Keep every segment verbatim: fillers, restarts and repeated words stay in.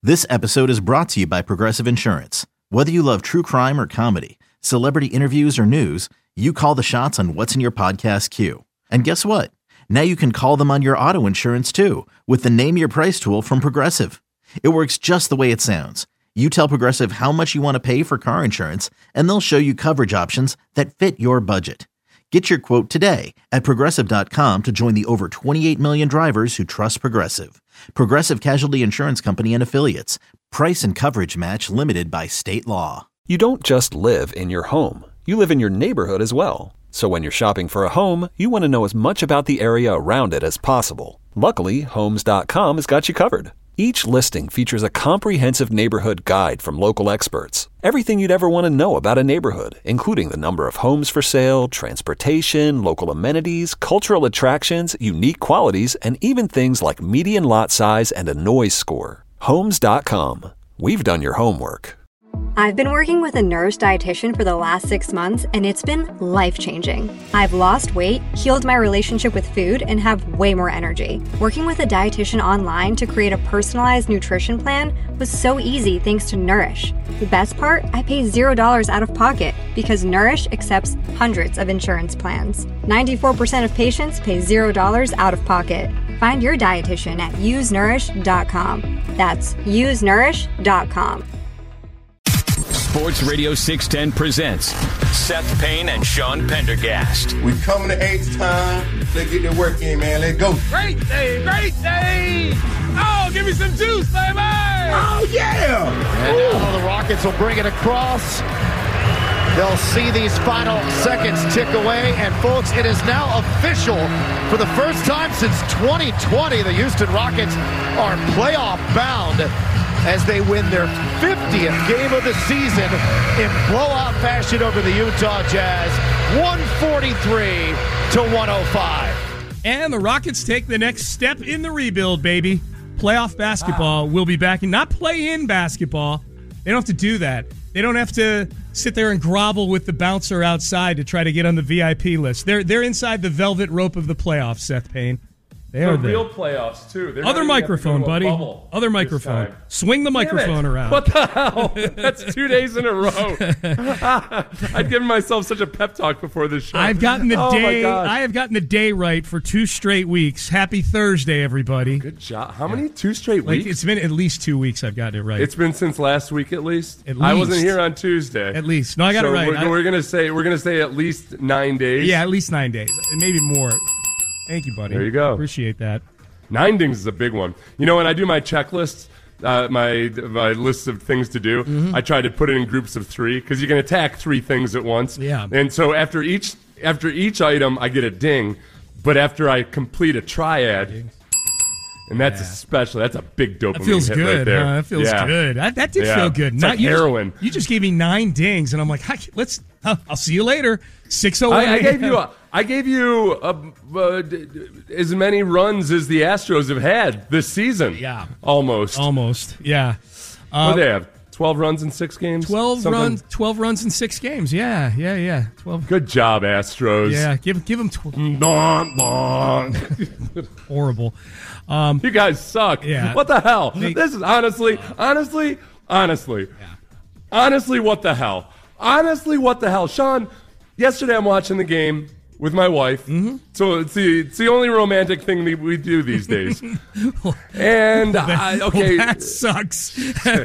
This episode is brought to you by Progressive Insurance. Whether you love true crime or comedy, celebrity interviews or news, you call the shots on what's in your podcast queue. And guess what? Now you can call them on your auto insurance too with the Name Your Price tool from Progressive. It works just the way it sounds. You tell Progressive how much you want to pay for car insurance, and they'll show you coverage options that fit your budget. Get your quote today at Progressive dot com to join the over twenty-eight million drivers who trust Progressive. Progressive Casualty Insurance Company and Affiliates. Price and coverage match limited by state law. You don't just live in your home. You live in your neighborhood as well. So when you're shopping for a home, you want to know as much about the area around it as possible. Luckily, Homes dot com has got you covered. Each listing features a comprehensive neighborhood guide from local experts. Everything you'd ever want to know about a neighborhood, including the number of homes for sale, transportation, local amenities, cultural attractions, unique qualities, and even things like median lot size and a noise score. Homes dot com. We've done your homework. I've been working with a nurse dietitian for the last six months, and it's been life-changing. I've lost weight, healed my relationship with food, and have way more energy. Working with a dietitian online to create a personalized nutrition plan was so easy thanks to Nourish. The best part? I pay zero dollars out of pocket because Nourish accepts hundreds of insurance plans. ninety-four percent of patients pay zero dollars out of pocket. Find your dietitian at use nourish dot com. That's use nourish dot com. Sports Radio six ten presents Seth Payne and Sean Pendergast. We coming to H-Time. Let's get the work in, man. Let's go. Great day, great day. Oh, give me some juice, baby. Oh, yeah. And now the Rockets will bring it across. They'll see these final seconds tick away. And, folks, it is now official. For the first time since twenty twenty, the Houston Rockets are playoff bound as they win their fiftieth game of the season in blowout fashion over the Utah Jazz, one forty-three to one oh five. And the Rockets take the next step in the rebuild, baby. Playoff basketball will be back, and not play-in basketball. They don't have to do that. They don't have to sit there and grovel with the bouncer outside to try to get on the V I P list. They're they're inside the velvet rope of the playoffs, Seth Payne. They the are real there. playoffs, too. They're Other microphone, buddy. Other microphone. Swing the microphone around. What the hell? That's two days in a row. I'd given myself such a pep talk before this show. I've gotten the oh day. I have gotten the day right for two straight weeks. Happy Thursday, everybody. Good job. How many? Two straight like, weeks? It's been at least two weeks I've gotten it right. It's been since last week at least? At least. I wasn't here on Tuesday. At least. No, I got so it right. We're, I, we're gonna say we're gonna say at least nine days. Yeah, at least nine days. Maybe more. Thank you, buddy. There you go. Appreciate that. Nine dings is a big one. You know, when I do my checklists, uh, my my list of things to do, mm-hmm. I try to put it in groups of three because you can attack three things at once. Yeah. And so after each after each item, I get a ding, but after I complete a triad, and that's yeah. especially that's a big dopamine that feels hit good, right there. Huh? That feels yeah. good. That, that did yeah. feel good. It's Not like you heroin. Just, you just gave me nine dings, and I'm like, let's. Uh, I'll see you later. Six oh one. I, I gave you. A, I gave you a, uh, as many runs as the Astros have had this season. Yeah, almost. Almost. Yeah. Uh, what do they have? Twelve runs in six games. Twelve Something? runs. Twelve runs in six games. Yeah. Yeah. Yeah. Twelve. Good job, Astros. Yeah. Give give them. Tw- bon, bon. Horrible. Um, you guys suck. Yeah. What the hell? They, this is honestly, honestly, honestly, yeah. honestly, what the hell? Honestly, what the hell? Sean, yesterday I'm watching the game with my wife. Mm-hmm. So it's the, it's the only romantic thing that we do these days. and, well, that, I, okay. Well, that sucks.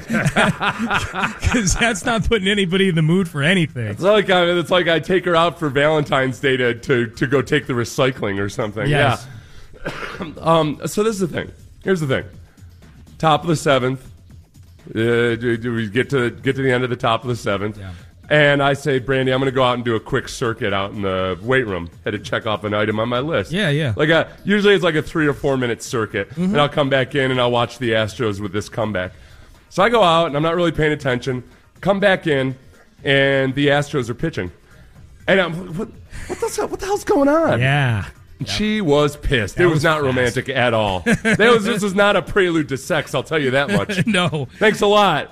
Because that's not putting anybody in the mood for anything. It's like I, it's like I take her out for Valentine's Day to, to, to go take the recycling or something. Yes. Yeah. um, so this is the thing. Here's the thing. Top of the seventh. Uh, do, do we get to get to the end of the top of the seventh? Yeah. And I say, Brandy, I'm going to go out and do a quick circuit out in the weight room. Had to check off an item on my list. Yeah, yeah. Like a, usually it's like a three or four minute circuit, mm-hmm. and I'll come back in and I'll watch the Astros with this comeback. So I go out and I'm not really paying attention. Come back in, and the Astros are pitching, and I'm what what the, what the hell's going on? Yeah. Yep. She was pissed. That it was, was not fast. romantic at all. That was, this was not a prelude to sex, I'll tell you that much. No. Thanks a lot.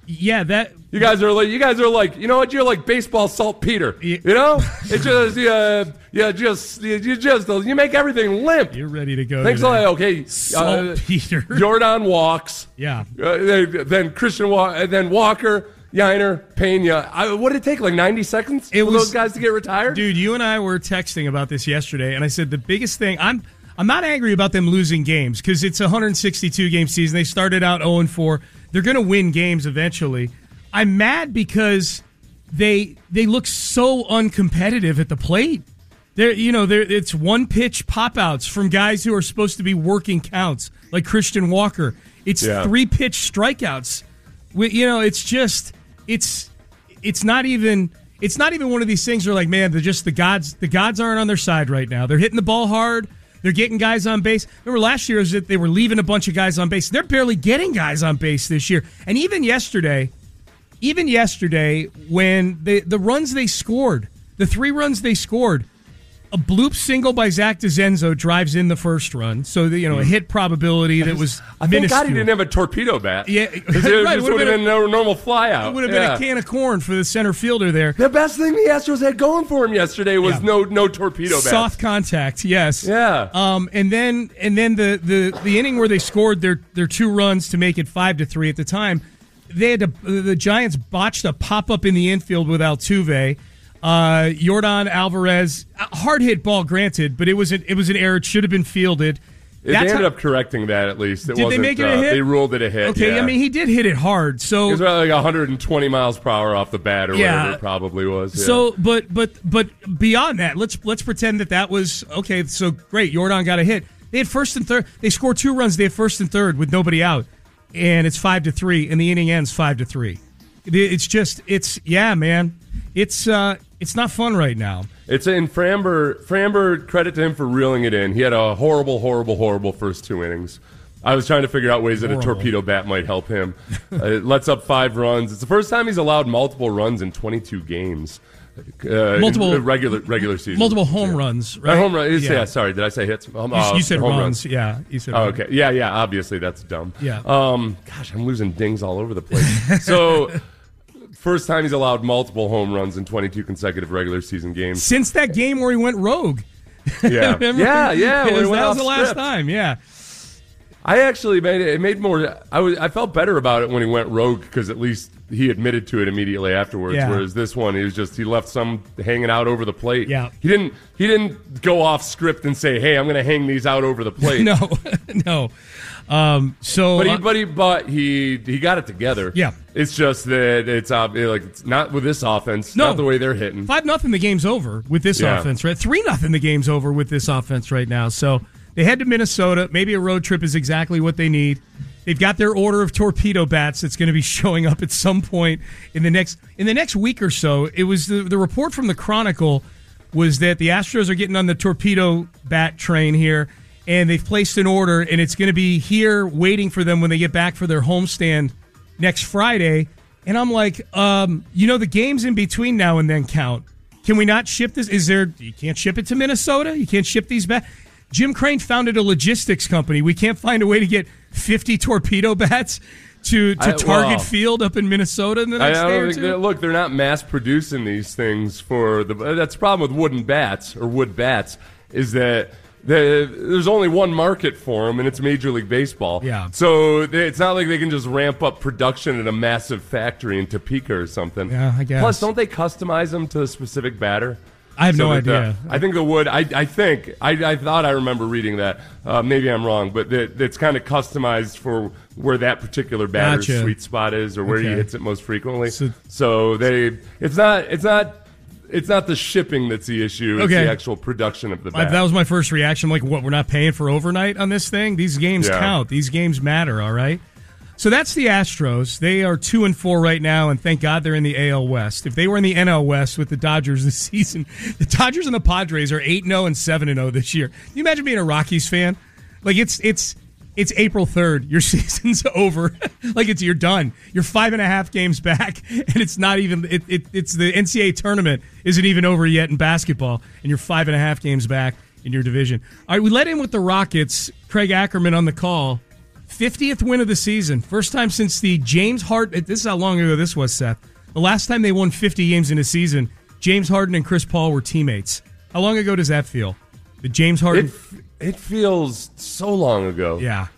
Yeah, that you guys are like you guys are like you know what you're like baseball saltpeter. You know, it's just yeah yeah just you just you make everything limp. You're ready to go. Things to like okay, saltpeter. Uh, Jordan walks. Yeah. Uh, then Christian Walker, then Walker, Yiner, Pena. I, what did it take? Like ninety seconds it for was, those guys to get retired? Dude, you and I were texting about this yesterday, and I said the biggest thing I'm. I'm not angry about them losing games because it's a one hundred sixty-two game season. They started out oh and four. They're going to win games eventually. I'm mad because they they look so uncompetitive at the plate. They're, you know, they're, it's one pitch pop outs from guys who are supposed to be working counts, like Christian Walker. It's yeah. three pitch strikeouts. We, you know, it's just it's it's not even it's not even one of these things where like, man, they're just the gods. The gods aren't on their side right now. They're hitting the ball hard. They're getting guys on base. Remember last year was that they were leaving a bunch of guys on base. They're barely getting guys on base this year. And even yesterday, even yesterday when they, the runs they scored, the three runs they scored, a bloop single by Zach DeZenzo drives in the first run. So, the, you know, a hit probability that was I think God he didn't have a torpedo bat. Yeah, it right, would have been, been a no, normal fly out. It would have yeah. been a can of corn for the center fielder there. The best thing the Astros had going for him yesterday was yeah. no no torpedo bat. Soft contact, yes. Yeah. Um, and then and then the, the, the inning where they scored their, their two runs to make it five to three at the time, they had to, the Giants botched a pop up in the infield with Altuve. Uh, Yordan Alvarez, hard hit ball, granted, but it was an, it was an error. It should have been fielded. They That's ended how, up correcting that at least. It did wasn't, they make it a uh, hit? They ruled it a hit. Okay, yeah. I mean he did hit it hard. So it was about like one hundred twenty miles per hour off the bat or yeah. whatever it probably was. Yeah. So, but but but beyond that, let's let's pretend that that was okay. So great, Yordan got a hit. They had first and third. They scored two runs. They had first and third with nobody out, and it's five to three, and the inning ends five to three. It's just it's yeah, man. It's uh, it's not fun right now. It's in Framber. Framber, credit to him for reeling it in. He had a horrible, horrible, horrible first two innings. I was trying to figure out ways horrible. that a torpedo bat might help him. uh, it lets up five runs. It's the first time he's allowed multiple runs in twenty-two games. Uh, multiple regular regular season. Multiple home yeah. runs, right? Uh, home run. Yeah. yeah. Sorry, did I say hits? Um, you, uh, you said home runs. runs. Yeah, you said. Oh, runs. okay. Yeah, yeah. Obviously, that's dumb. Yeah. Um. Gosh, I'm losing dings all over the place. So. First time he's allowed multiple home runs in twenty-two consecutive regular season games. Since that game where he went rogue. Yeah, yeah, yeah. Was, that was the script. last time, yeah. I actually made it, it made more, I, was, I felt better about it when he went rogue because at least he admitted to it immediately afterwards, yeah. whereas this one, he was just, he left some hanging out over the plate. Yeah. He didn't, he didn't go off script and say, hey, I'm going to hang these out over the plate. no, no. Um, so, but he, uh, but he, but he, he got it together. Yeah. It's just that it's uh, like it's not with this offense. No. Not the way they're hitting. Five nothing. The game's over with this Yeah. offense, right? Three nothing. The game's over with this offense right now. So they head to Minnesota. Maybe a road trip is exactly what they need. They've got their order of torpedo bats that's going to be showing up at some point in the next in the next week or so. It was the, the report from the Chronicle was that the Astros are getting on the torpedo bat train here, and they've placed an order, and it's going to be here waiting for them when they get back for their homestand next Friday. And I'm like, um, you know, the games in between now and then count. Can we not ship this? Is there? You can't ship it to Minnesota. You can't ship these back. Jim Crane founded a logistics company. We can't find a way to get fifty torpedo bats to, to I, Target well, Field up in Minnesota in the next I, I day don't or think two? they're- look, they're not mass producing these things for the. That's the problem with wooden bats or wood bats is that the, there's only one market for them, and it's Major League Baseball. Yeah. So they, it's not like they can just ramp up production at a massive factory in Topeka or something. Yeah, I guess. Plus, don't they customize them to a specific batter? I have So no that the- idea. I think the wood. I, I think. I, I thought I remember reading that. Uh, maybe I'm wrong, but that it's kind of customized for where that particular batter's Gotcha. sweet spot is, or where Okay. he hits it most frequently. So- So they. It's not. It's not. It's not the shipping that's the issue. It's Okay. the actual production of the I- bat. that was my first reaction. I'm like, what? We're not paying for overnight on this thing? These games Yeah. count. These games matter, all right? So that's the Astros. They are two and four right now, and thank God they're in the A L West. If they were in the N L West with the Dodgers this season, the Dodgers and the Padres are eight and oh and seven and oh this year. Can you imagine being a Rockies fan? Like it's it's it's April third. Your season's over. Like it's you're done. You're five and a half games back, and it's not even. It, it it's the N C double A tournament isn't even over yet in basketball, and you're five and a half games back in your division. All right, we let in with the Rockets. Craig Ackerman on the call. fiftieth win of the season. First time since the James Harden. This is how long ago this was, Seth. The last time they won fifty games in a season, James Harden and Chris Paul were teammates. How long ago does that feel? The James Harden. It, it feels so long ago. Yeah.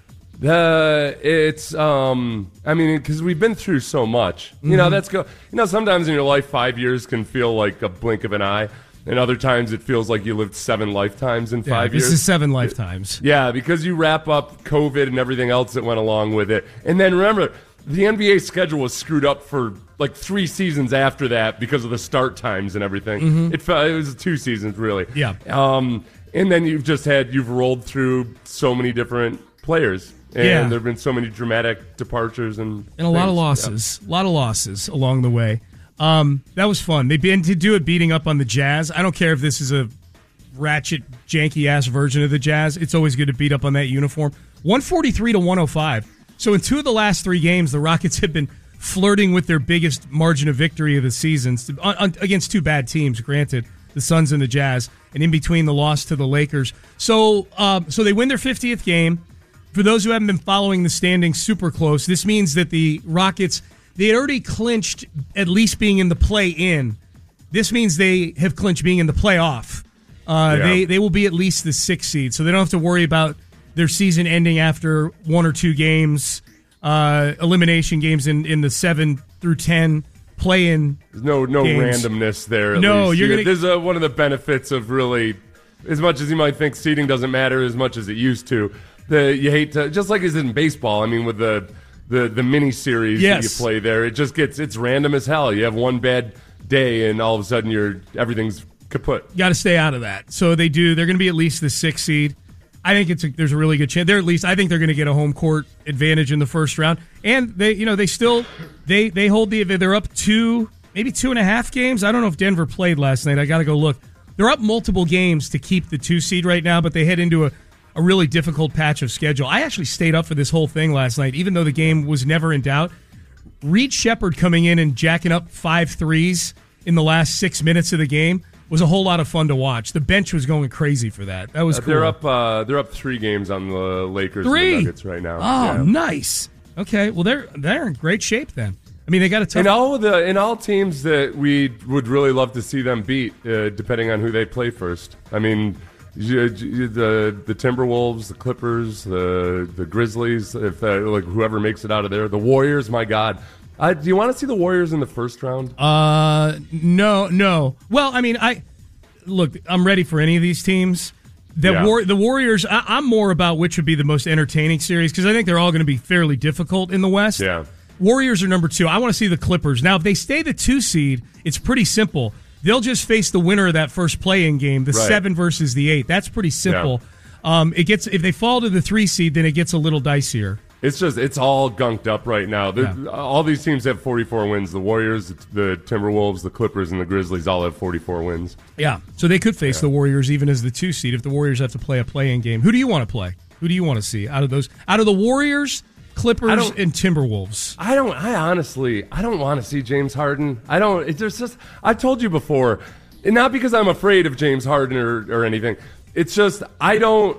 The it's um I mean because we've been through so much. You know Mhm. that's go. You know sometimes in your life five years can feel like a blink of an eye, and other times it feels like you lived seven lifetimes in Yeah, five this years. is seven lifetimes. Yeah, because you wrap up COVID and everything else that went along with it, and then remember the N B A schedule was screwed up for like three seasons after that because of the start times and everything. Mhm. It felt it was two seasons really. Yeah. Um, and then you've just had you've rolled through so many different players. And Yeah. there have been so many dramatic departures and And a lot of things. losses. A lot of losses along the way. Um, that was fun. They been to do it beating up on the Jazz. I don't care if this is a ratchet, janky-ass version of the Jazz. It's always good to beat up on that uniform. one forty-three to one oh five. So in two of the last three games, the Rockets have been flirting with their biggest margin of victory of the season on, on, against two bad teams, granted, the Suns and the Jazz, and in between the loss to the Lakers. So, um, so they win their fiftieth game. For those who haven't been following the standings super close, this means that the Rockets, they had already clinched at least being in the play-in. This means they have clinched being in the playoff. Uh, Yeah. They they will be at least the sixth seed, so they don't have to worry about their season ending after one or two games, uh, elimination games in, in the seven through ten play-in. There's no no games. randomness there. At No, least. you're You- gonna- There's a, one of the benefits of really, as much as you might think seeding doesn't matter as much as it used to. The you hate to just like it's in baseball. I mean, with the the the mini series Yes. that you play there, it just gets it's random as hell. You have one bad day, and all of a sudden, you're everything's kaput. Got to stay out of that. So they do. They're going to be at least the sixth seed. I think it's a, there's a really good chance. They're at least. I think they're going to get a home court advantage in the first round, and they, you know, they still they they hold the. They're up two, maybe two and a half games. I don't know if Denver played last night. I got to go look. They're up multiple games to keep the two seed right now, but they head into a, a really difficult patch of schedule. I actually stayed up for this whole thing last night, even though the game was never in doubt. Reed Shepherd coming in and jacking up five threes in the last six minutes of the game was a whole lot of fun to watch. The bench was going crazy for that. That was Uh, cool. They're up. Uh, they're up three games on the Lakers Three? and the Nuggets right now. Oh, Yeah. nice. Okay, well they're they're in great shape then. I mean, they got a tough. And all of the in all teams that we would really love to see them beat, uh, depending on who they play first. I mean, you- you- the the Timberwolves, the Clippers, the the Grizzlies, if uh, like whoever makes it out of there, the Warriors. My God, uh, do you want to see the Warriors in the first round? Uh, no, no. Well, I mean, I look. I'm ready for any of these teams. The Yeah. war, the Warriors. I, I'm more about which would be the most entertaining series because I think they're all going to be fairly difficult in the West. Yeah. Warriors are number two. I want to see the Clippers. Now, if they stay the two seed, it's pretty simple. They'll just face the winner of that first play-in game, the Right. seven versus the eight. That's pretty simple. Um, it gets if they fall to the three seed, then it gets a little dicier. It's just it's all gunked up right now. The- Yeah. All these teams have forty-four wins. The Warriors, the Timberwolves, the Clippers, and the Grizzlies all have forty-four wins. Yeah, so they could face the Warriors even as the two seed if the Warriors have to play a play-in game. Who do you want to play? Who do you want to see out of those? Out of the Warriors, I Clippers, don't- and Timberwolves. I don't. I honestly, I don't want to see James Harden. I don't. It, there's just. I've told you before, and not because I'm afraid of James Harden or, or anything. It's just I don't.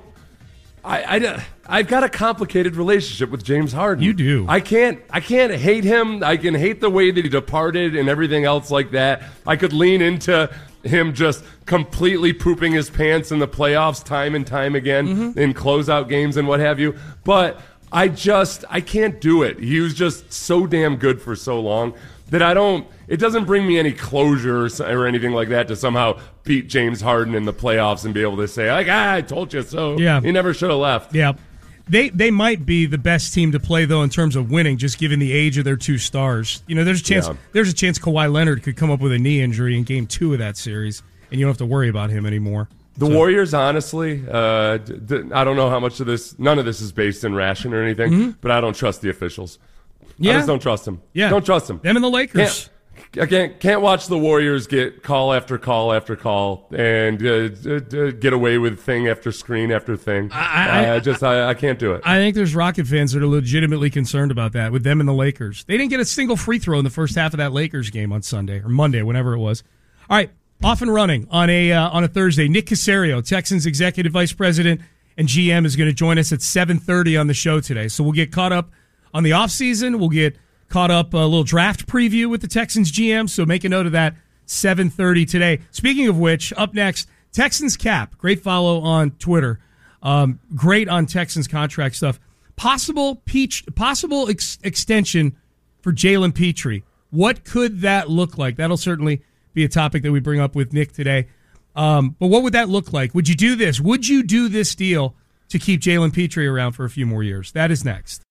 I, I I've got a complicated relationship with James Harden. You do. I can't. I can't hate him. I can hate the way that he departed and everything else like that. I could lean into him just completely pooping his pants in the playoffs time and time again Mm-hmm. in closeout games and what have you. But I just I can't do it. He was just so damn good for so long that I don't. It doesn't bring me any closure or, s- or anything like that to somehow beat James Harden in the playoffs and be able to say like, ah, I told you so. Yeah. He never should have left. Yeah, they they might be the best team to play though in terms of winning, just given the age of their two stars. You know, there's a chance Yeah. there's a chance Kawhi Leonard could come up with a knee injury in Game Two of that series, and you don't have to worry about him anymore. The So- Warriors, honestly, uh, d- d- I don't know how much of this. None of this is based in ration or anything, Mm-hmm. but I don't trust the officials. Yeah. I just don't trust them. Yeah, don't trust them. Them and the Lakers. Can't, I can't can't watch the Warriors get call after call after call and uh, d- d- get away with thing after screen after thing. I- I- I just I, I can't do it. I think there's Rocket fans that are legitimately concerned about that with them and the Lakers. They didn't get a single free throw in the first half of that Lakers game on Sunday or Monday, whenever it was. All right, off and running on a uh, on a Thursday. Nick Caserio, Texans executive vice president and G M is going to join us at seven thirty on the show today. So we'll get caught up on the offseason. We'll get caught up a little draft preview with the Texans G M. So make a note of that, seven thirty today. Speaking of which, up next, Texans Cap. Great follow on Twitter. Um, great on Texans contract stuff. Possible peach, possible ex- extension for Jalen Petrie. What could that look like? That'll certainly be a topic that we bring up with Nick today. Um, but what would that look like? Would you do this? Would you do this deal to keep Jalen Petrie around for a few more years? That is next.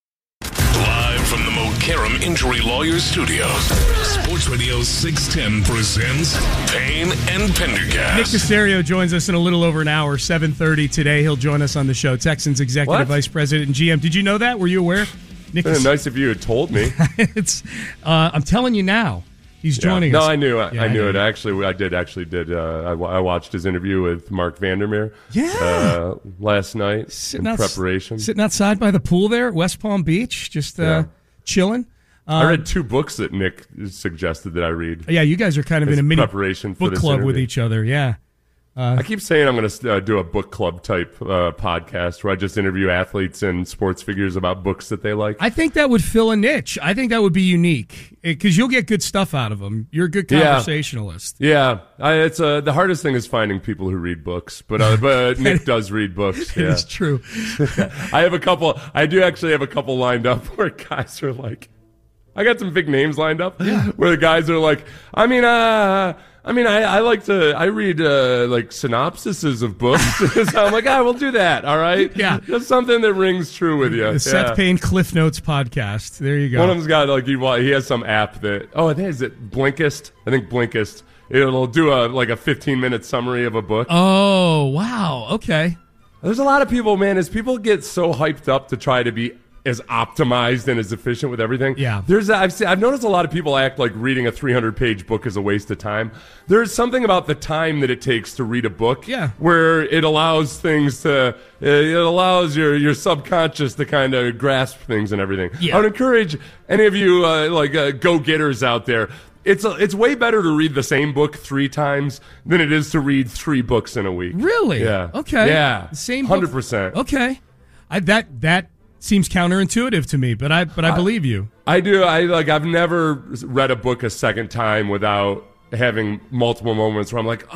Live from the Mokaram Injury Lawyers Studios, Sports Radio six ten presents Payne and Pendergast. Nick Caserio joins us in a little over an hour, seven thirty today. He'll join us on the show. Texans Executive What? Vice President and G M. Did you know that? Were you aware? Nick It's nice if you had told me. it's, uh, I'm telling you now. He's Yeah. joining no, us. I knew. I, Yeah, I I knew knew. it. Actually, I did. Actually, did. Uh, I, wa- I watched his interview with Mark Vandermeer. Yeah. Uh, last night Sitting in outs- preparation. Sitting outside by the pool there at West Palm Beach, just uh, Yeah. chilling. I Um, read two books that Nick suggested that I read. Yeah, you guys are kind of As in a mini preparation for book this club with interview. each other. Yeah. I keep saying I'm going to uh, do a book club type uh, podcast where I just interview athletes and sports figures about books that they like. I think that would fill a niche. I think that would be unique because you'll get good stuff out of them. You're a good Yeah. conversationalist. Yeah, I, it's uh, the hardest thing is finding people who read books, but uh, but Nick does read books. It Yeah, is true. I have a couple. I do actually have a couple lined up where guys are like, I got some big names lined up where the guys are like, I mean, uh, I mean, I, I like to, I read uh, like synopsises of books. So I'm like, ah, we'll do that. All right, Yeah. just something that rings true with you. The Seth Yeah. Payne Cliff Notes podcast. There you go. One of them's got like he, wa- he has some app that oh I think is it Blinkist I think Blinkist it'll do a like a fifteen minute summary of a book. Oh, wow. Okay. There's a lot of people, man, as people get so hyped up to try to be as optimized and as efficient with everything. Yeah. There's I've seen, I've noticed a lot of people act like reading a three hundred page book is a waste of time. There's something about the time that it takes to read a book Yeah. where it allows things to it allows your your subconscious to kind of grasp things and everything. Yeah. I would encourage any of you uh, like uh, go-getters out there. It's a, it's way better to read the same book three times than it is to read three books in a week. Really? Yeah. Okay. Yeah. The same book- one hundred percent. Okay. I, that that seems counterintuitive to me, but I but I believe you. I do. I like. I've never read a book a second time without having multiple moments where I'm like,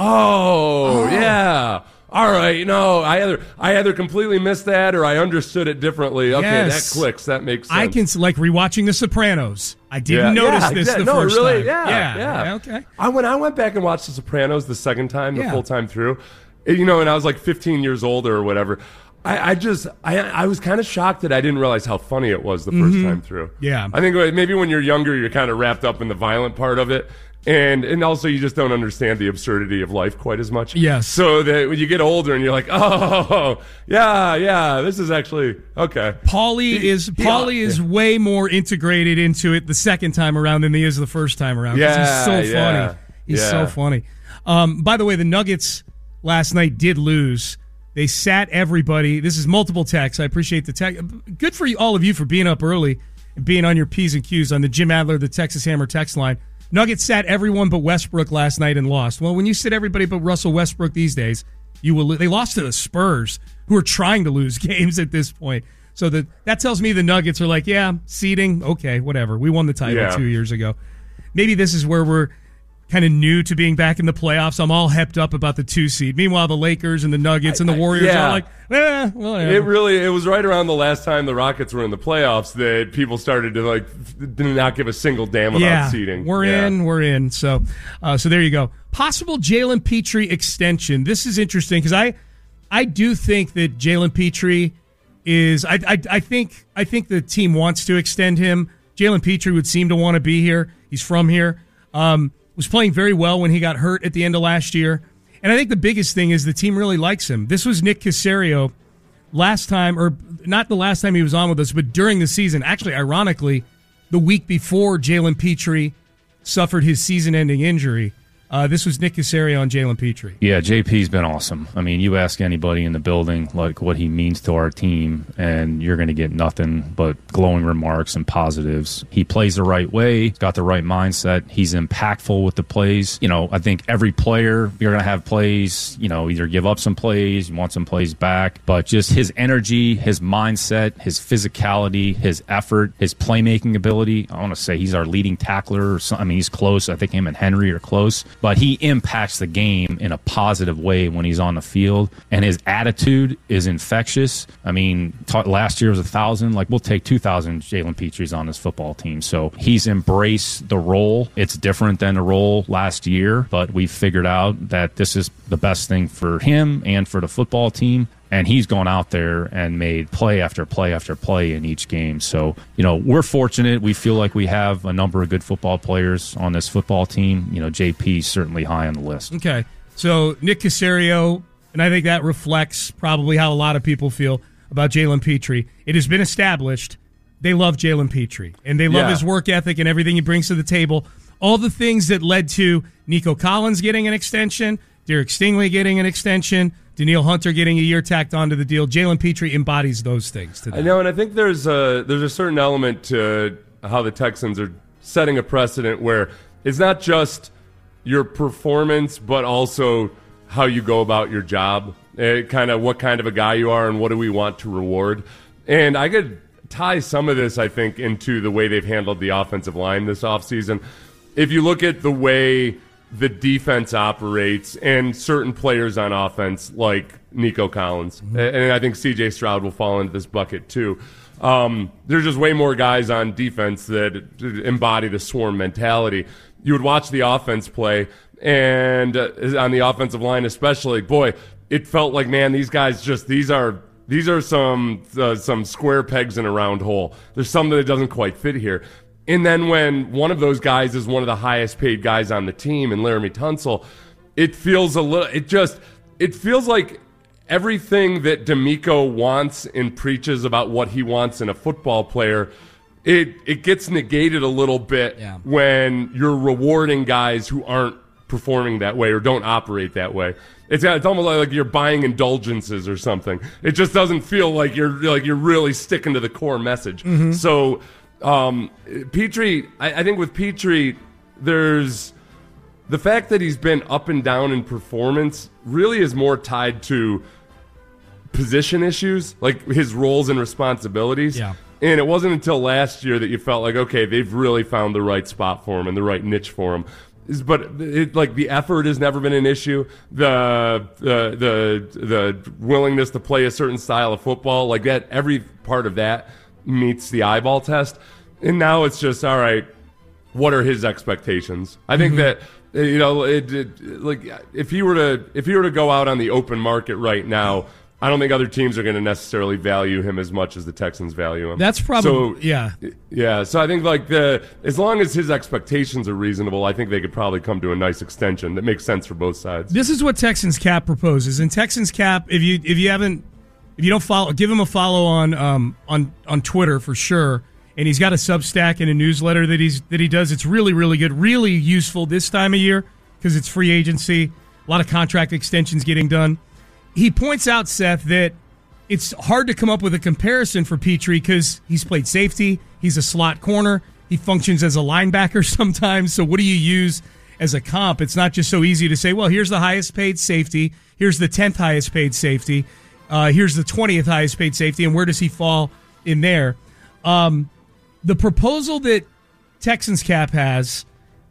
oh, yeah. All right. No, I either I either completely missed that or I understood it differently. Okay, Yes. that clicks. That makes sense. I can like rewatching The Sopranos. I didn't Yeah, notice yeah, this exactly. the no, first really, time. Yeah, yeah, yeah. Okay. I when I went back and watched The Sopranos the second time, the Yeah. full time through, it- you know, and I was like fifteen years older or whatever. I, I just I I was kind of shocked that I didn't realize how funny it was the first time through. Mm-hmm. Yeah. I think maybe when you're younger, you're kind of wrapped up in the violent part of it. And and also you just don't understand the absurdity of life quite as much. Yes. So that when you get older and you're like, oh, yeah, yeah, this is actually okay. Paulie is Yeah. Paulie is way more integrated into it the second time around than he is the first time around. 'cause Yeah, he's so yeah, funny. He's yeah. so funny. Um, by the way, the Nuggets last night did lose. They sat everybody. This is multiple texts. I appreciate the text. Good for you, all of you, for being up early and being on your P's and Q's on the Jim Adler, the Texas Hammer text line. Nuggets sat everyone but Westbrook last night and lost. Well, when you sit everybody but Russell Westbrook these days, you will. They lost to the Spurs, who are trying to lose games at this point. So the, that tells me the Nuggets are like, yeah, seeding, okay, whatever. We won the title Yeah. two years ago. Maybe this is where we're kind of new to being back in the playoffs. I'm all hepped up about the two seed. Meanwhile, the Lakers and the Nuggets and the Warriors yeah. are like, eh, whatever. It really, it was right around the last time the Rockets were in the playoffs that people started to like f- did not give a single damn about yeah, seeding. We're Yeah. in, we're in. So, uh, so there you go. Possible Jalen Petrie extension. This is interesting because I, I do think that Jalen Petrie is. I, I, I think, I think the team wants to extend him. Jalen Petrie would seem to want to be here. He's from here. Um, was playing very well when he got hurt at the end of last year. And I think the biggest thing is the team really likes him. This was Nick Caserio last time, or not the last time he was on with us, but during the season. Actually, ironically, the week before Jalen Petrie suffered his season-ending injury. Uh, this was Nick Caserio and Jalen Petrie. Yeah, J P's been awesome. I mean, you ask anybody in the building like what he means to our team, and you're going to get nothing but glowing remarks and positives. He plays the right way, got the right mindset. He's impactful with the plays. You know, I think every player, you're going to have plays, you know, either give up some plays, you want some plays back, but just his energy, his mindset, his physicality, his effort, his playmaking ability. I want to say he's our leading tackler. Or something. I mean, he's close. I think him and Henry are close. But he impacts the game in a positive way when he's on the field, and his attitude is infectious. I mean, t- last year was a thousand. Like, we'll take two thousand Jalen Petries on this football team. So he's embraced the role. It's different than the role last year, but we figured out that this is the best thing for him and for the football team. And he's gone out there and made play after play after play in each game. So, you know, we're fortunate. We feel like we have a number of good football players on this football team. You know, J P's certainly high on the list. Okay. So, Nick Caserio, and I think that reflects probably how a lot of people feel about Jalen Petrie. It has been established they love Jalen Petrie, and they love Yeah. his work ethic and everything he brings to the table. All the things that led to Nico Collins getting an extension, Derek Stingley getting an extension, Daniil Hunter getting a year tacked onto the deal. Jalen Petrie embodies those things today. I know, and I think there's a there's a certain element to how the Texans are setting a precedent where it's not just your performance, but also how you go about your job, uh, kind of what kind of a guy you are, and what do we want to reward. And I could tie some of this, I think, into the way they've handled the offensive line this offseason. If you look at the way the defense operates and certain players on offense like Nico Collins. Mm-hmm. And I think C J Stroud will fall into this bucket too. Um, there's just way more guys on defense that embody the swarm mentality. You would watch the offense play, and uh, on the offensive line especially, boy, it felt like, man, these guys just, these are these are some uh, some square pegs in a round hole. There's something that doesn't quite fit here. And then when one of those guys is one of the highest paid guys on the team, and Laramie Tunsil, it feels a little, it just, it feels like everything that D'Amico wants and preaches about what he wants in a football player, it it gets negated a little bit yeah. when you're rewarding guys who aren't performing that way or don't operate that way. It's it's almost like you're buying indulgences or something. It just doesn't feel like you're like you're really sticking to the core message. Mm-hmm. So um, Petrie, I, I think with Petrie, there's the fact that he's been up and down in performance really is more tied to position issues, like his roles and responsibilities. Yeah. And it wasn't until last year that you felt like, okay, they've really found the right spot for him and the right niche for him. But it, like the effort has never been an issue. The, the the the willingness to play a certain style of football, like that, every part of that meets the eyeball test. And now it's just, all right, what are his expectations? I think Mm-hmm. that you know, it, it, like if he were to if he were to go out on the open market right now, I don't think other teams are going to necessarily value him as much as the Texans value him. That's probably so, yeah. Yeah, so I think like the as long as his expectations are reasonable, I think they could probably come to a nice extension that makes sense for both sides. This is what Texans Cap proposes. And Texans Cap, if you if you haven't if you don't follow, give him a follow on um on on Twitter for sure. And he's got a Substack and a newsletter that he's that he does. It's really really good, really useful this time of year because it's free agency, a lot of contract extensions getting done. He points out, Seth, that it's hard to come up with a comparison for Petrie because he's played safety, he's a slot corner, he functions as a linebacker sometimes. So what do you use as a comp? It's not just so easy to say, well, here's the highest paid safety, here's the tenth highest paid safety, uh, here's the twentieth highest paid safety, and where does he fall in there? Um, the proposal that Texans Cap has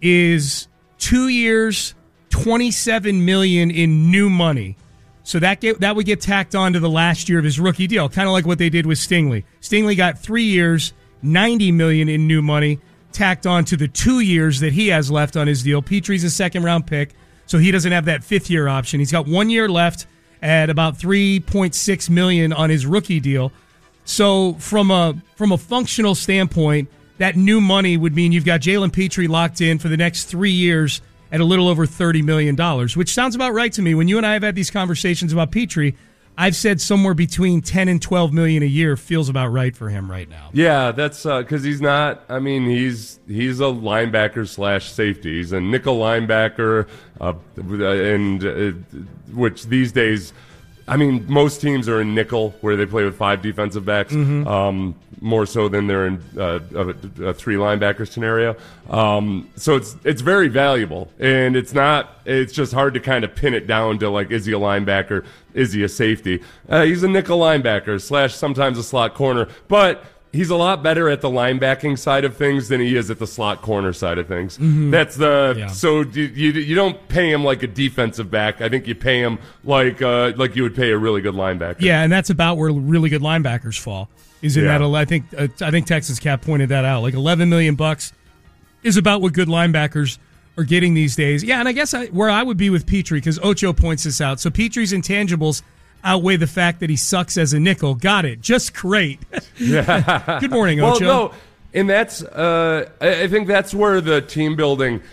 is two years, twenty-seven million dollars in new money. So that get, that would get tacked on to the last year of his rookie deal, kind of like what they did with Stingley. Stingley got three years, ninety million dollars in new money, tacked on to the two years that he has left on his deal. Petrie's a second-round pick, so he doesn't have that fifth-year option. He's got one year left at about three point six million dollars on his rookie deal. So from a from a functional standpoint, that new money would mean you've got Jalen Petrie locked in for the next three years at a little over thirty million dollars, which sounds about right to me. When you and I have had these conversations about Petrie, I've said somewhere between ten and twelve million a year feels about right for him right now. Yeah, that's because uh, he's not. I mean, he's he's a linebacker slash safety. He's a nickel linebacker, uh, and uh, which these days, I mean, most teams are in nickel where they play with five defensive backs, Mhm. um, more so than they're in uh, a, a three linebacker scenario. Um, so it's it's very valuable, and it's not. It's just hard to kind of pin it down to like, is he a linebacker? Is he a safety? Uh, he's a nickel linebacker slash sometimes a slot corner, but he's a lot better at the linebacking side of things than he is at the slot corner side of things. Mhm. That's the Yeah. so you, you you don't pay him like a defensive back. I think you pay him like uh, like you would pay a really good linebacker. Yeah, and that's about where really good linebackers fall. Is in Yeah. that I think uh, I think Texas Cap pointed that out. Like eleven million bucks is about what good linebackers are getting these days. Yeah, and I guess I, where I would be with Petrie, because Ocho points this out. So Petrie's intangibles outweigh the fact that he sucks as a nickel. Got it. Just great. Yeah. Good morning, well, Ocho. no, and that's uh, I I think that's where the team building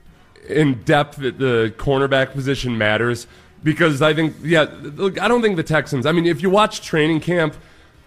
in depth at the cornerback position matters, because I think yeah, look, I don't think the Texans. I mean, if you watch training camp,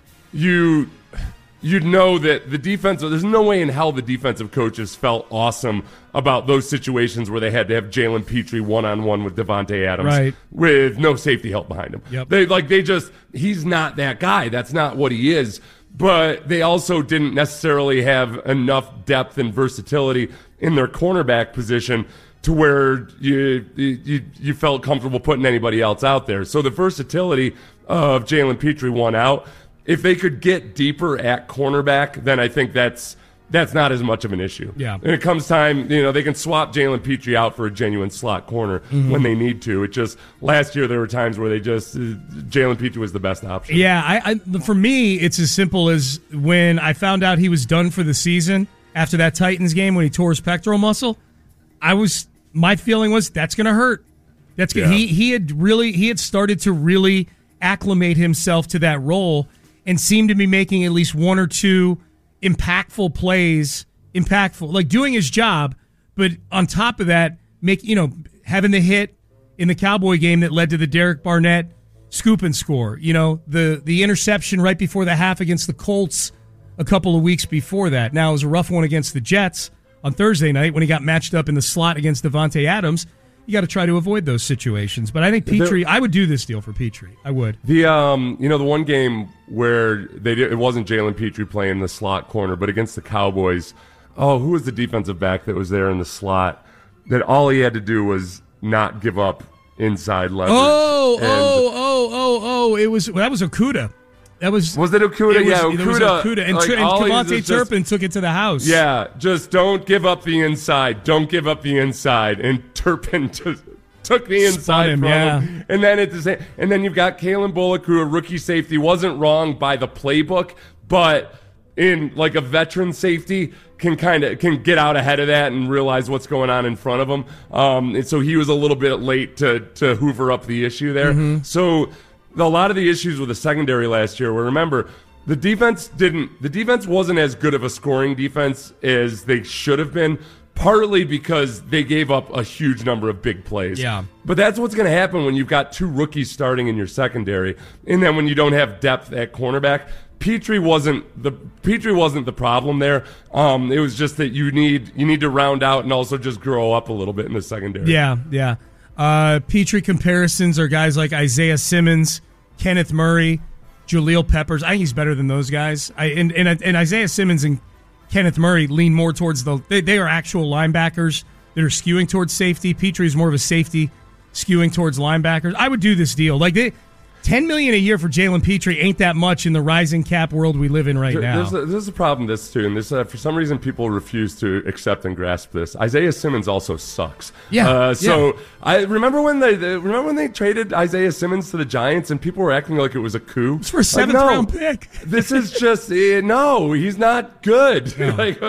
you you'd know that the defense. There's no way in hell the defensive coaches felt awesome about those situations where they had to have Jalen Petrie one on one with Devontae Adams, Right. with no safety help behind him. Yep. They like they just he's not that guy. That's not what he is. But they also didn't necessarily have enough depth and versatility in their cornerback position to where you you you felt comfortable putting anybody else out there. So the versatility of Jalen Petrie won out. If they could get deeper at cornerback, then I think that's that's not as much of an issue. Yeah. When it comes time, you know, they can swap Jalen Petrie out for a genuine slot corner Mhm. when they need to. It just last year there were times where they just uh, Jalen Petrie was the best option. Yeah, I, I for me, it's as simple as when I found out he was done for the season after that Titans game when he tore his pectoral muscle. I was my feeling was that's going to hurt. That's Yeah. he he had really he had started to really acclimate himself to that role and seemed to be making at least one or two impactful plays, impactful like doing his job, but on top of that, make you know having the hit in the Cowboy game that led to the Derek Barnett scoop and score. You know, the the interception right before the half against the Colts a couple of weeks before that. Now, it was a rough one against the Jets on Thursday night when he got matched up in the slot against Devontae Adams. You got to try to avoid those situations. But I think Petrie, I would do this deal for Petrie. I would. The um, you know, the one game where they did, it wasn't Jalen Petrie playing the slot corner, but against the Cowboys. Oh, who was the defensive back that was there in the slot? That all he had to do was not give up inside leverage. Oh, And- oh, oh, oh, oh! It was well, that was Okuda. That was Was it Okuda? It was, Yeah, it was Okuda. Okuda. And, Like, Tr- and all he Cavante is just- Turpin took it to the house. Yeah, just don't give up the inside. Don't give up the inside. And Turpin just took the inside him, from yeah. him. And then at the same, and then you've got Kalen Bullock, who a rookie safety wasn't wrong by the playbook, but in like a veteran safety can kind of can get out ahead of that and realize what's going on in front of him. Um, and so he was a little bit late to to hoover up the issue there. Mhm. So a lot of the issues with the secondary last year were, remember, the defense didn't the defense wasn't as good of a scoring defense as they should have been, partly because they gave up a huge number of big plays. Yeah. But that's what's going to happen when you've got two rookies starting in your secondary, and then when you don't have depth at cornerback. Petrie wasn't the Petrie wasn't the problem there. Um, it was just that you need you need to round out and also just grow up a little bit in the secondary. Yeah, yeah. Uh, Petrie comparisons are guys like Isaiah Simmons, Kenneth Murray, Jaleel Peppers. I think he's better than those guys. I and, and, and Isaiah Simmons and Kenneth Murray lean more towards the they, they are actual linebackers that are skewing towards safety. Petrie is more of a safety skewing towards linebackers. I would do this deal. Like they ten million dollars a year for Jalen Petrie ain't that much in the rising cap world we live in right There- now. There's a, there's a problem with this too, and this uh, for some reason people refuse to accept and grasp this. Isaiah Simmons also sucks. Yeah, Uh, so yeah. I remember when they, they remember when they traded Isaiah Simmons to the Giants, and people were acting like it was a coup. It's for a seventh Like, no, round pick. This is just eh, no. He's not good. No. Like,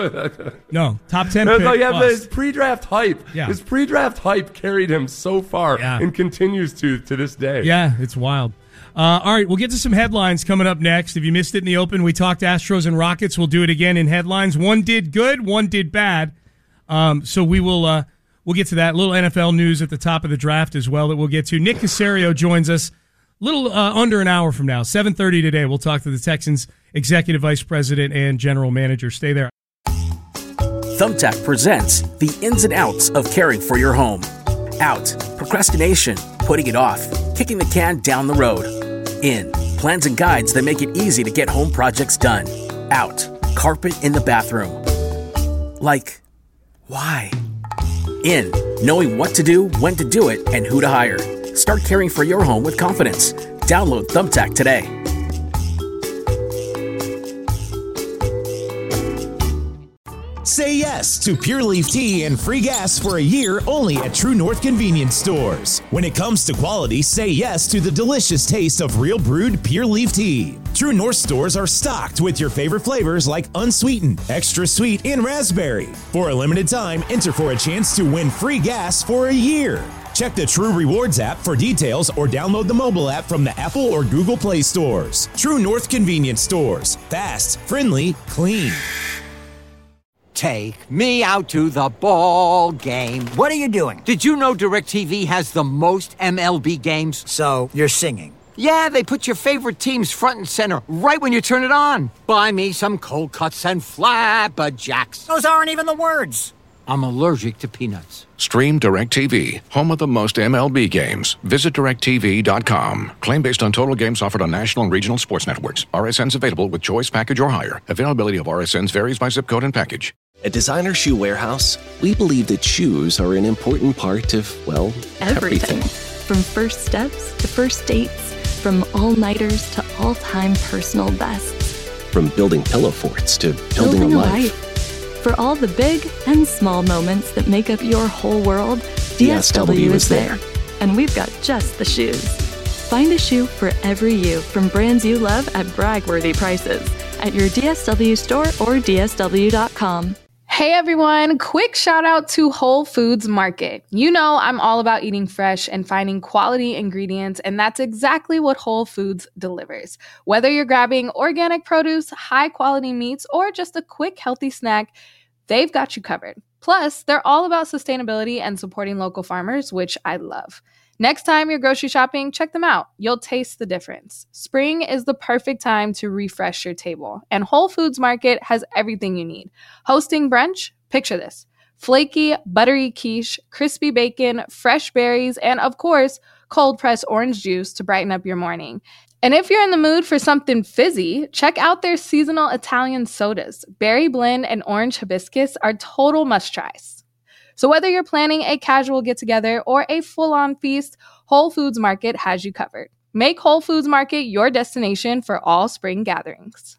No, top ten no, pick. no, yeah, but bust. his pre-draft hype. Yeah. His pre-draft hype carried him so far Yeah. and continues to to this day. Yeah, it's wild. Uh, all right, we'll get to some headlines coming up next. If you missed it in the open, we talked Astros and Rockets. We'll do it again in headlines. One did good, one did bad. Um, so we will uh, we'll get to that. A little N F L news at the top of the draft as well that we'll get to. Nick Caserio joins us little uh, under an hour from now, seven thirty today, we'll talk to the Texans Executive Vice President and General Manager. Stay there. Thumbtack presents the ins and outs of caring for your home. Out, procrastination, putting it off, kicking the can down the road. In, plans and guides that make it easy to get home projects done. Out, carpet in the bathroom. Like, why? In, knowing what to do, when to do it, and who to hire. Start caring for your home with confidence. Download Thumbtack today. Say yes to Pure Leaf Tea and free gas for a year only at True North Convenience Stores. When it comes to quality, say yes to the delicious taste of real brewed Pure Leaf Tea. True North stores are stocked with your favorite flavors like unsweetened, extra sweet, and raspberry. For a limited time, enter for a chance to win free gas for a year. Check the True Rewards app for details or download the mobile app from the Apple or Google Play stores. True North Convenience Stores. Fast, friendly, clean. Take me out to the ball game. What are you doing? Did you know DirecTV has the most M L B games? So, you're singing? Yeah, they put your favorite teams front and center right when you turn it on. Buy me some cold cuts and flabberjacks. Those aren't even the words. I'm allergic to peanuts. Stream DirecTV, home of the most M L B games. Visit direct T V dot com. Claim based on total games offered on national and regional sports networks. R S Ns available with choice package or higher. Availability of R S Ns varies by zip code and package. At Designer Shoe Warehouse, we believe that shoes are an important part of, well, everything. everything. From first steps to first dates, from all-nighters to all-time personal bests. From building pillow forts to building, building a, a life. life. For all the big and small moments that make up your whole world, D S W, D S W is there. there. And we've got just the shoes. Find a shoe for every you from brands you love at brag-worthy prices at your D S W store or D S W dot com. Hey everyone, quick shout out to Whole Foods Market. You know I'm all about eating fresh and finding quality ingredients, and that's exactly what Whole Foods delivers. Whether you're grabbing organic produce, high quality meats, or just a quick healthy snack, they've got you covered. Plus, they're all about sustainability and supporting local farmers, which I love. Next time you're grocery shopping, check them out. You'll taste the difference. Spring is the perfect time to refresh your table, and Whole Foods Market has everything you need. Hosting brunch? Picture this. Flaky, buttery quiche, crispy bacon, fresh berries, and of course, cold-pressed orange juice to brighten up your morning. And if you're in the mood for something fizzy, check out their seasonal Italian sodas. Berry blend and orange hibiscus are total must-tries. So whether you're planning a casual get-together or a full-on feast, Whole Foods Market has you covered. Make Whole Foods Market your destination for all spring gatherings.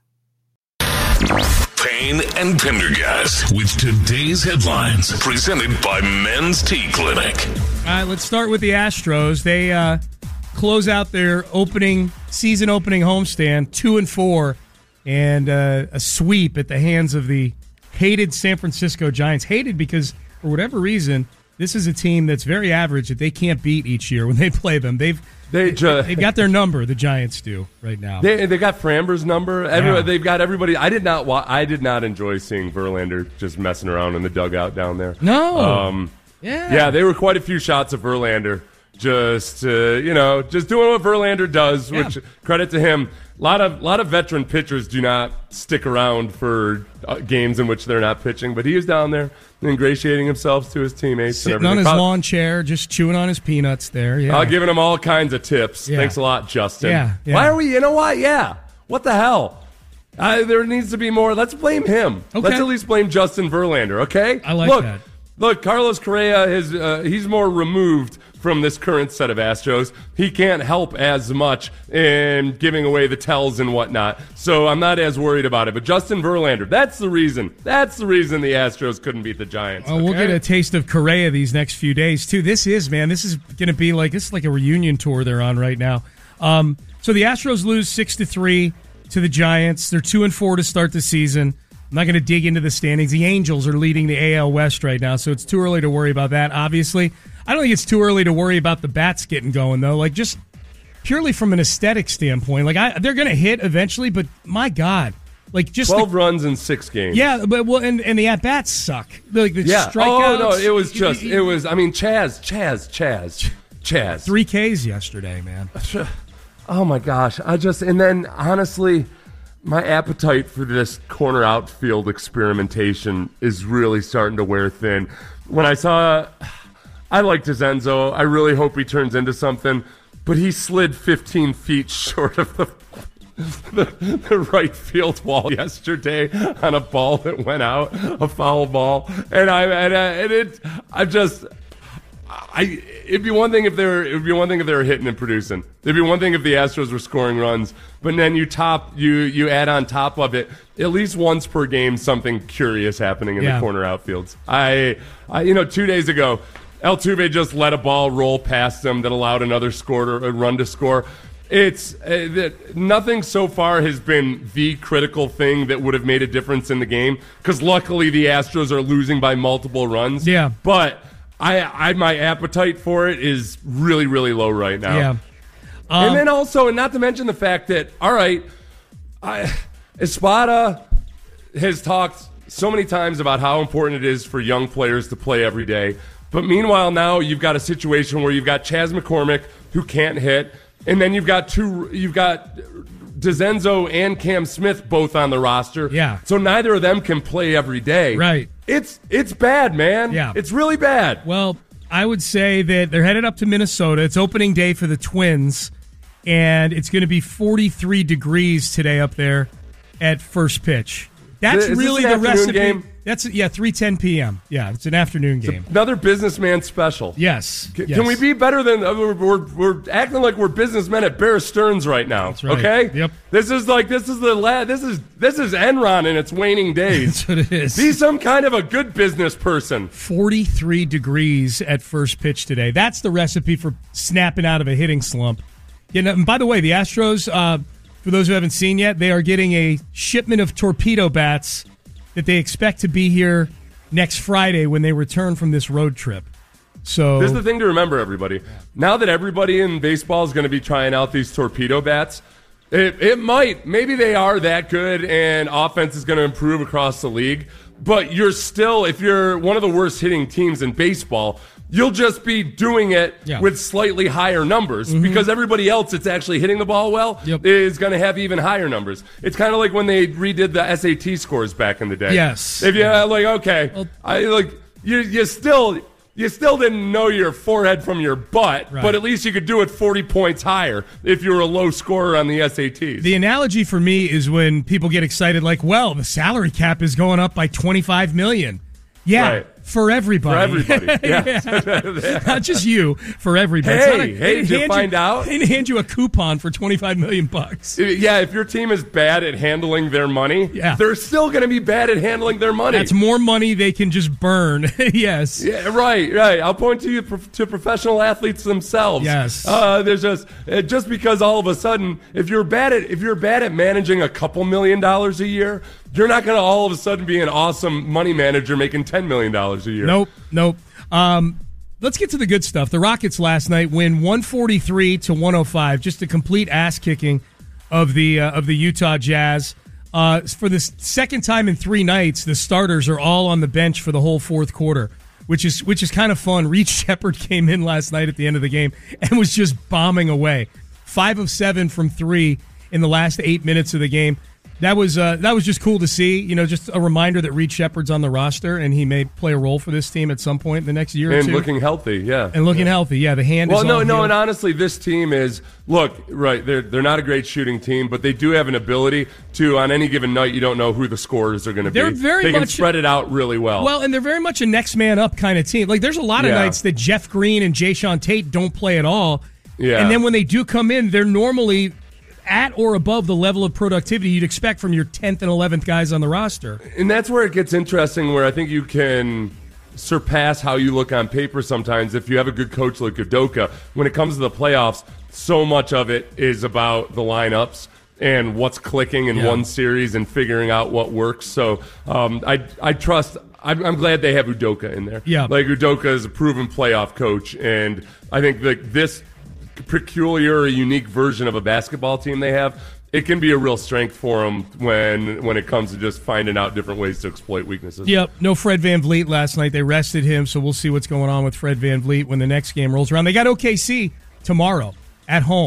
Payne and Pendergast with today's headlines, presented by Men's Tea Clinic. All right, let's start with the Astros. They uh, close out their opening season opening homestand, two and four, and uh, a sweep at the hands of the hated San Francisco Giants. Hated because, for whatever reason, this is a team that's very average that they can't beat each year when they play them. They've they ju- they've got their number. The Giants do right now. They they got Framber's number. Everybody, Yeah. They've got everybody. I did not. Wa- I did not enjoy seeing Verlander just messing around in the dugout down there. No. Um, yeah. Yeah. There were quite a few shots of Verlander. Just uh, you know, just doing what Verlander does. Yeah. Which credit to him. A lot of lot of veteran pitchers do not stick around for uh, games in which they're not pitching, but he was down there ingratiating himself to his teammates. Sitting and on his Probably, lawn chair, just chewing on his peanuts there. Yeah. uh, giving him all kinds of tips. Yeah. Thanks a lot, Justin. Yeah, yeah. Why are we? You know what? Yeah. What the hell? Uh, there needs to be more. Let's blame him. Okay. Let's at least blame Justin Verlander. Okay. I like look, that. Look, Carlos Correa is uh, he's more removed from this current set of Astros. He can't help as much in giving away the tells and whatnot. So I'm not as worried about it. But Justin Verlander, that's the reason. That's the reason the Astros couldn't beat the Giants. Oh, we'll okay? get a taste of Correa these next few days too. This is man, this is going to be like this is like a reunion tour they're on right now. Um, so the Astros lose six to three to the Giants. They're two and four to start the season. I'm not going to dig into the standings. The Angels are leading the A L West right now, so it's too early to worry about that. Obviously, I don't think it's too early to worry about the bats getting going though. Like just purely from an aesthetic standpoint, like I, they're going to hit eventually, but my God. Like just twelve the, runs in six games. Yeah, but well, and, and the at bats suck. Like the yeah. strikeouts. Oh no, it was just it was. I mean, Chaz, Chaz, Chaz, Chaz. Three Ks yesterday, man. Oh, my gosh. I just, and then, honestly, my appetite for this corner outfield experimentation is really starting to wear thin. When I saw, I like Dezenzo. I really hope he turns into something, but he slid fifteen feet short of the, the, the right field wall yesterday on a ball that went out, a foul ball. And I, and, I, and it, I just, I, it'd be one thing if they were, it'd be one thing if they were hitting and producing. It'd be one thing if the Astros were scoring runs, but then you top, you, you add on top of it, at least once per game, something curious happening in Yeah. the corner outfields. I, I, you know, two days ago, Altuve just let a ball roll past him that allowed another score to, a run to score. It's uh, that nothing so far has been the critical thing that would have made a difference in the game, because luckily the Astros are losing by multiple runs. Yeah. But I, I, my appetite for it is really, really low right now. Yeah. Um, and then also, and not to mention the fact that, all right, I, Espada has talked so many times about how important it is for young players to play every day. But meanwhile, now you've got a situation where you've got Chas McCormick, who can't hit, and then you've got two, you've got Dezenzo and Cam Smith both on the roster. Yeah. So neither of them can play every day. Right. It's it's bad, man. Yeah. It's really bad. Well, I would say that they're headed up to Minnesota. It's opening day for the Twins, and it's going to be forty-three degrees today up there at first pitch. That's Is this really an the afternoon recipe. game? That's yeah, three ten p.m. Yeah, it's an afternoon game. Another businessman special. Yes. Can, yes. can we be better than uh, we're, we're we're acting like we're businessmen at Bear Stearns right now? That's right. Okay. Yep. This is like this is the la- this is this is Enron in its waning days. That's what it is. Be some kind of a good business person. forty-three degrees at first pitch today. That's the recipe for snapping out of a hitting slump. You know, and by the way, the Astros, uh, for those who haven't seen yet, they are getting a shipment of torpedo bats that they expect to be here next Friday when they return from this road trip. So This is the thing to remember, everybody. Now that everybody in baseball is going to be trying out these torpedo bats, it, it might, maybe they are that good and offense is going to improve across the league, but you're still, if you're one of the worst hitting teams in baseball, you'll just be doing it Yeah. with slightly higher numbers Mhm. because everybody else that's actually hitting the ball well Yep. is going to have even higher numbers. It's kind of like when they redid the S A T scores back in the day. Yes. If you uh, like, okay, I like you. You still. You still didn't know your forehead from your butt, Right. but at least you could do it forty points higher if you were a low scorer on the S A Ts. the analogy for me is when people get excited, like, well, the salary cap is going up by twenty-five million dollars. Yeah, Right. for everybody. For everybody, yeah. Yeah. Not just you, for everybody. It's Hey, not a- hey, they did you hand find out? They hand you a coupon for twenty-five million bucks. Yeah, if your team is bad at handling their money, Yeah. they're still going to be bad at handling their money. That's more money they can just burn. Yes. Yeah, right, right. I'll point to you to professional athletes themselves. Yes. uh, there's just uh, just because all of a sudden, if you're bad at if you're bad at managing a couple million dollars a year, you're not going to all of a sudden be an awesome money manager making ten million dollars a year. Nope, nope. Um, let's get to the good stuff. The Rockets last night win one forty-three to one oh five, just a complete ass kicking of the uh, of the Utah Jazz. Uh, for the second time in three nights, the starters are all on the bench for the whole fourth quarter, which is which is kind of fun. Reed Shepherd came in last night at the end of the game and was just bombing away, five of seven from three in the last eight minutes of the game. That was uh, that was just cool to see. You know, just a reminder that Reed Shepherd's on the roster and he may play a role for this team at some point in the next year or And two. looking healthy, yeah. And looking healthy, yeah. The hand Well, is no, all no, healed. and honestly, this team is look right. They're they're not a great shooting team, but they do have an ability to. On any given night, you don't know who the scorers are going to be. They're very they can much- spread it out really well. Well, and they're very much a next man up kind of team. Like, there's a lot of Yeah. nights that Jeff Green and Jay Sean Tate don't play at all. Yeah. And then when they do come in, they're normally at or above the level of productivity you'd expect from your tenth and eleventh guys on the roster. And that's where it gets interesting, where I think you can surpass how you look on paper sometimes if you have a good coach like Udoka. When it comes to the playoffs, so much of it is about the lineups and what's clicking in Yeah. one series and figuring out what works. So um, I I trust. I'm, I'm glad they have Udoka in there. Yeah. Like Udoka is a proven playoff coach, and I think that this peculiar, unique version of a basketball team they have, it can be a real strength for them when when it comes to just finding out different ways to exploit weaknesses. Yep, no Fred VanVleet last night. They rested him, so we'll see what's going on with Fred VanVleet when the next game rolls around. They got O K C tomorrow at home.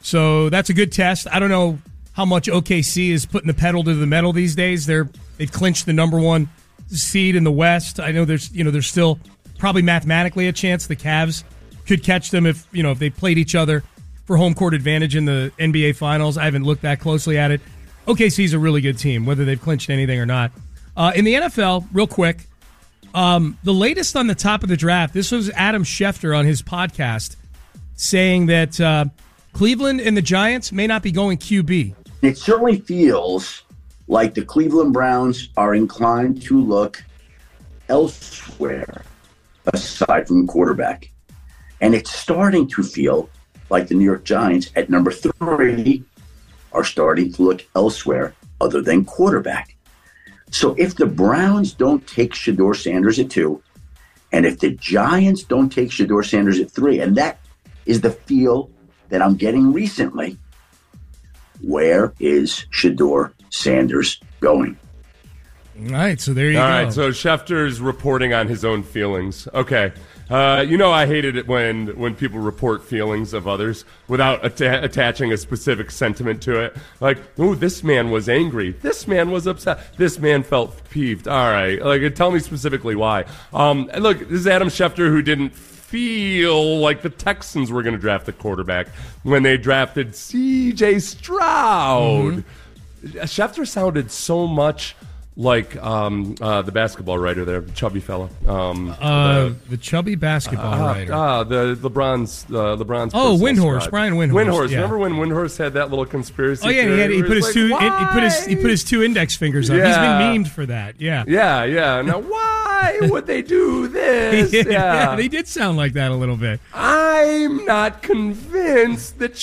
So that's a good test. I don't know how much O K C is putting the pedal to the metal these days. They're they've clinched the number one seed in the West. I know there's you know there's still probably mathematically a chance the Cavs could catch them if you know if they played each other for home court advantage in the N B A Finals. I haven't looked that closely at it. O K C is a really good team, whether they've clinched anything or not. Uh, in the N F L, real quick, um, the latest on the top of the draft. This was Adam Schefter on his podcast saying that uh, Cleveland and the Giants may not be going Q B. It certainly feels like the Cleveland Browns are inclined to look elsewhere aside from quarterback. And it's starting to feel like the New York Giants at number three are starting to look elsewhere other than quarterback. So if the Browns don't take Shedeur Sanders at two, and if the Giants don't take Shedeur Sanders at three, and that is the feel that I'm getting recently, where is Shedeur Sanders going? All right, so there you All go. All right, so Schefter's reporting on his own feelings. Okay. Uh, you know I hated it when, when people report feelings of others without atta- attaching a specific sentiment to it. Like, oh, this man was angry. This man was upset. This man felt peeved. All right. Like, tell me specifically why. Um, and look, this is Adam Schefter, who didn't feel like the Texans were going to draft the quarterback when they drafted C J Stroud. Mm-hmm. Schefter sounded so much like um, uh, the basketball writer there, the chubby fella. Um, uh, the, the chubby basketball uh, writer. Ah, uh, the LeBron's, uh, LeBron's. Oh, Windhorse, squad. Brian Windhorse. Windhorse. Yeah. Remember when Windhorse had that little conspiracy? Oh yeah, he, had, he put his like, two. why? He put his he put his two index fingers up. Yeah. He's been memed for that. Yeah. Yeah, yeah. Now why would they do this? yeah, yeah. yeah, they did sound like that a little bit. I'm not convinced that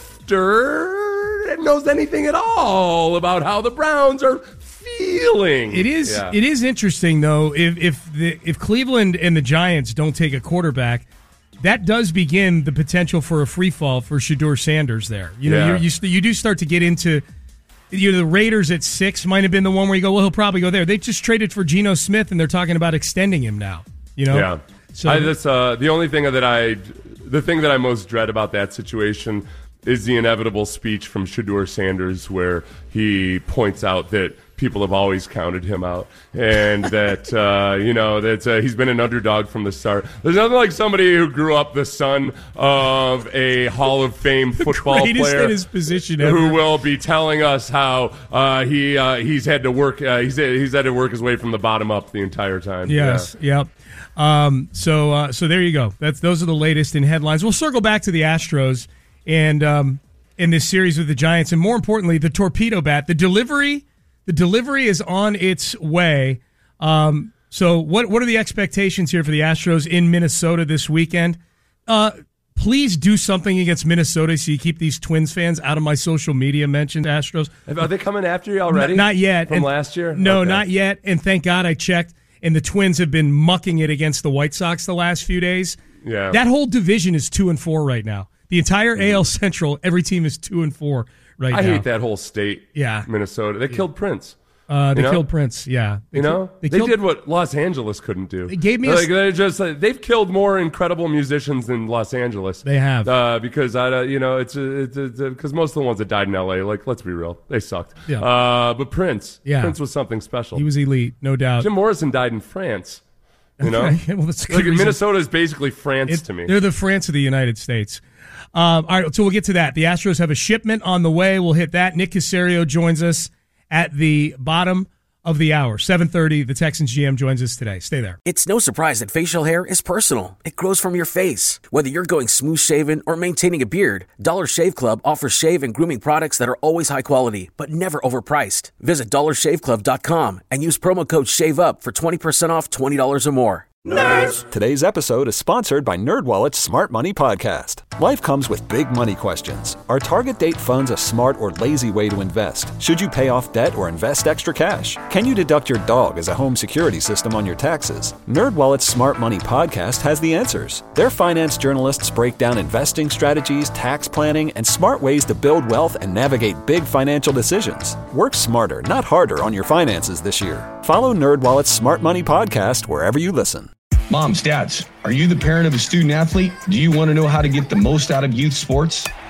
Schefter knows anything at all about how the Browns are feeling. It is yeah. it is interesting though. If if the if Cleveland and the Giants don't take a quarterback, that does begin the potential for a free fall for Shedeur Sanders. There, you know, Yeah. you you you do start to get into. You know, the Raiders at six might have been the one where you go, well, he'll probably go there. They just traded for Geno Smith, and they're talking about extending him now. You know, yeah. So I, that's uh, the only thing that I, the thing that I most dread about that situation is the inevitable speech from Shedeur Sanders, where he points out that people have always counted him out, and that uh, you know that uh, he's been an underdog from the start. There's nothing like somebody who grew up the son of a Hall of Fame football greatest player in his position ever. who will be telling us how uh, he uh, he's had to work uh, he's he's had to work his way from the bottom up the entire time. Yes, Yeah. yep. Um, so uh, so there you go. That's those are the latest in headlines. We'll circle back to the Astros and um, in this series with the Giants, and more importantly, the torpedo bat, the delivery. The delivery is on its way. Um, so what what are the expectations here for the Astros in Minnesota this weekend? Uh, please do something against Minnesota so you keep these Twins fans out of my social media mentioned Astros. Are they coming after you already? N- not yet. From And- last year? No, Okay. not yet. And thank God I checked. And the Twins have been mucking it against the White Sox the last few days. Yeah. That whole division is two and four right now. The entire A L Central, every team is two and four right I now. hate that whole state. Yeah. Minnesota. They killed Prince. Uh, they You know? killed Prince. Yeah. They You kill- know, they they, killed- did what Los Angeles couldn't do. They gave me a like s- they just like, they've killed more incredible musicians than Los Angeles. They have. uh, because I, uh, you know, it's because most of the ones that died in L A, like let's be real, they sucked. Yeah. Uh, but Prince, Yeah. Prince was something special. He was elite, no doubt. Jim Morrison died in France. You know, Okay, well, that's a good like reason. Minnesota is basically France It- to me. They're the France of the United States. Um, all right, so we'll get to that. The Astros have a shipment on the way. We'll hit that. Nick Caserio joins us at the bottom of the hour. seven thirty, the Texans G M joins us today. Stay there. It's no surprise that facial hair is personal. It grows from your face. Whether you're going smooth shaven or maintaining a beard, Dollar Shave Club offers shave and grooming products that are always high quality, but never overpriced. Visit dollar shave club dot com and use promo code SHAVEUP for twenty percent off twenty dollars or more. Nerds! Today's episode is sponsored by NerdWallet's Smart Money Podcast. Life comes with big money questions. Are target date funds a smart or lazy way to invest? Should you pay off debt or invest extra cash? Can you deduct your dog as a home security system on your taxes? NerdWallet's Smart Money Podcast has the answers. Their finance journalists break down investing strategies, tax planning, and smart ways to build wealth and navigate big financial decisions. Work smarter, not harder on your finances this year. Follow NerdWallet's Smart Money Podcast wherever you listen. Moms, dads, are you the parent of a student athlete? Do you want to know how to get the most out of youth sports?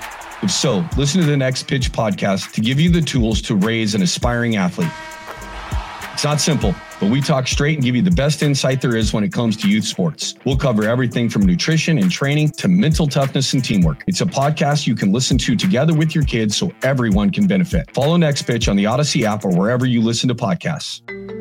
If so, listen to the Next Pitch podcast to give you the tools to raise an aspiring athlete. It's not simple, but we talk straight and give you the best insight there is when it comes to youth sports. We'll cover everything from nutrition and training to mental toughness and teamwork. It's a podcast you can listen to together with your kids so everyone can benefit. Follow Next Pitch on the Odyssey app or wherever you listen to podcasts.